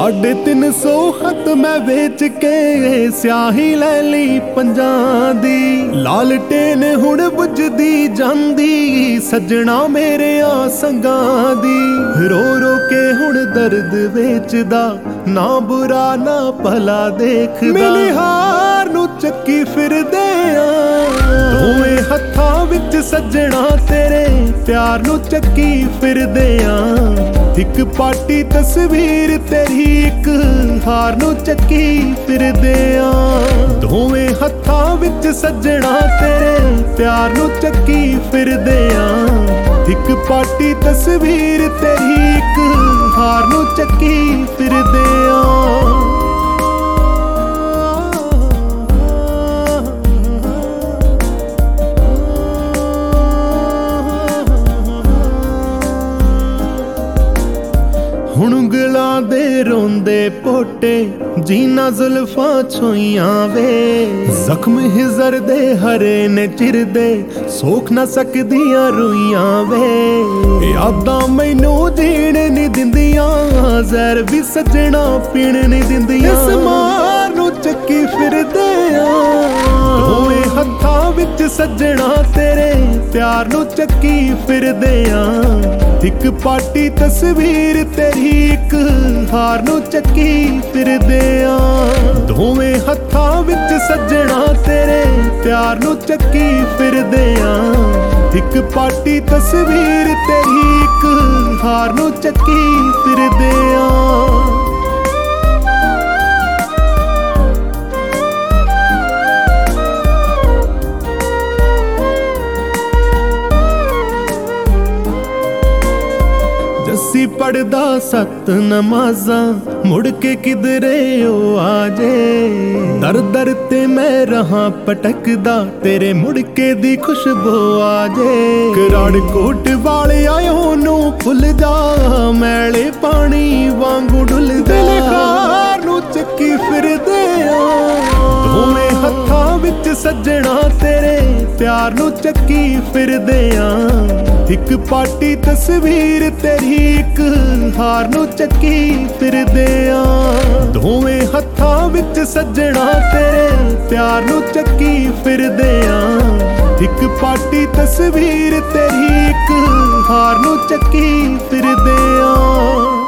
350 ਹੱਥ ਮੈਂ ਵੇਚ ਕੇ ਸਿਆਹੀ ਲੈ ਲਈ ਪੰਜਾਂ ਦੀ। ਲਾਲਟੇਨ ਹੁਣ ਬੁਝਦੀ ਜਾਂਦੀ ਸੱਜਣਾ ਮੇਰੇ ਆ ਸੰਗਾਂ ਦੀ। ਰੋ ਰੋ ਕੇ ਹੁਣ ਦਰਦ ਵੇਚਦਾ ਨਾ ਬੁਰਾ ਨਾ ਭਲਾ ਦੇਖਦਾ। ਮਿਲੀ ਹਾਰ ਨੂੰ ਚੱਕੀ ਫਿਰਦੇ ਆ ਦੋਵੇਂ ਹੱਥਾਂ ਵਿੱਚ ਸੱਜਣਾ ਤੇਰੇ ਪਿਆਰ ਨੂੰ ਚੱਕੀ ਫਿਰਦੇ ਆ। ਇੱਕ ਪਾਟੀ ਤਸਵੀਰ ਤੇਰੀ ਇੱਕ ਹਾਰ ਨੂੰ ਚੱਕੀ ਫਿਰਦੇ ਆ। ਦੋਵੇਂ ਹੱਥਾਂ ਵਿੱਚ ਸੱਜਣਾ ਤੇਰੇ ਪਿਆਰ ਨੂੰ ਚੱਕੀ ਫਿਰਦੇ ਆ। ਇੱਕ ਪਾਟੀ ਤਸਵੀਰ ਤੇਰੀ ਇੱਕ ਹਾਰ ਨੂੰ ਚੱਕੀ ਫਿਰਦੇ ਆ। ਹੁਣ ਉਂਗਲਾਂ ਦੇ ਰੋਂਦੇ ਪੋਟੇ ਜੀਨਾ ਜ਼ੁਲਫਾਂ ਛੋਈਆਂ ਵੇ। ਜ਼ਖਮ ਹਿਜ਼ਰ ਦੇ ਹਰੇ ਨੇ ਚਿਰਦੇ ਸੋਖ ਨਾ ਸਕਦੀਆਂ ਰੋਈਆਂ ਵੇ। ਯਾਦਾਂ ਮੈਨੂੰ ਜੀਣ ਨਹੀਂ ਦਿੰਦੀਆਂ ਜ਼ਹਿਰ ਵੀ ਸੱਜਣਾ ਪੀਣ ਨਹੀਂ ਦਿੰਦੀਆਂ। ਇਸ ਮਾਰ ਨੂੰ ਚੱਕੀ ਫਿਰਦੇ ਆ ਦੋਵੇਂ ਹੱਥਾਂ ਵਿੱਚ ਸੱਜਣਾ ਤੇਰੇ ਪਿਆਰ ਨੂੰ ਚੱਕੀ ਫਿਰਦੇ ਆ। ਇੱਕ ਪਾਟੀ ਤਸਵੀਰ ਤੇਰੀ ਇੱਕ ਹਾਰ ਨੂੰ ਚੱਕੀ ਫਿਰਦੇ ਆ। ਦੋਵੇਂ ਹੱਥਾਂ ਵਿੱਚ ਸੱਜਣਾ ਤੇਰੇ ਪਿਆਰ ਨੂੰ ਚੱਕੀ ਫਿਰਦੇ ਆ। ਇੱਕ ਪਾਟੀ ਤਸਵੀਰ ਤੇਰੀ ਇੱਕ ਹਾਰ ਨੂੰ ਚੱਕੀ ਫਿਰਦੇ ਆ। ਜੱਸੀ ਪੜਦਾ 7 ਨਮਾਜ਼ਾਂ ਮੁੜ ਕੇ ਕਿਧਰੇ ਉਹ ਆ ਜੇ। ਦਰ ਦਰ ਤੇ ਮੈਂ ਰਹਾ ਪਟਕਦਾ ਤੇਰੇ ਮੁੜ ਕੇ ਦੀ ਖੁਸ਼ਬੂ ਆ ਜੇ। ਕਰਾੜ ਕੋਟ ਵਾਲਿਆ ਉਹਨੂੰ ਭੁੱਲ ਜਾ ਮੈਲੇ ਪਾਣੀ ਵਾਂਗੂ ਡੁੱਲਦਾ। ਹਾਰ ਨੂੰ ਚੱਕੀ ਫਿਰਦੇ ਆ ਦੋਵੇਂ ਹੱਥਾਂ ਵਿੱਚ ਸੱਜਣਾ ਤੇਰੇ ਪਿਆਰ ਨੂੰ ਚੱਕੀ ਫਿਰਦੇ ਆ। ਇੱਕ ਪਾਟੀ ਤਸਵੀਰ ਤੇਰੀ ਇੱਕ ਹਾਰ ਨੂੰ ਚੱਕੀ ਫਿਰਦੇ ਆ। ਦੋਵੇਂ ਹੱਥਾਂ ਵਿੱਚ ਸੱਜਣਾ ਤੇਰੇ ਪਿਆਰ ਨੂੰ ਚੱਕੀ ਫਿਰਦੇ ਆ। ਇੱਕ ਪਾਟੀ ਤਸਵੀਰ ਤੇਰੀ ਇੱਕ ਹਾਰ ਨੂੰ ਚੱਕੀ ਫਿਰਦੇ ਆ।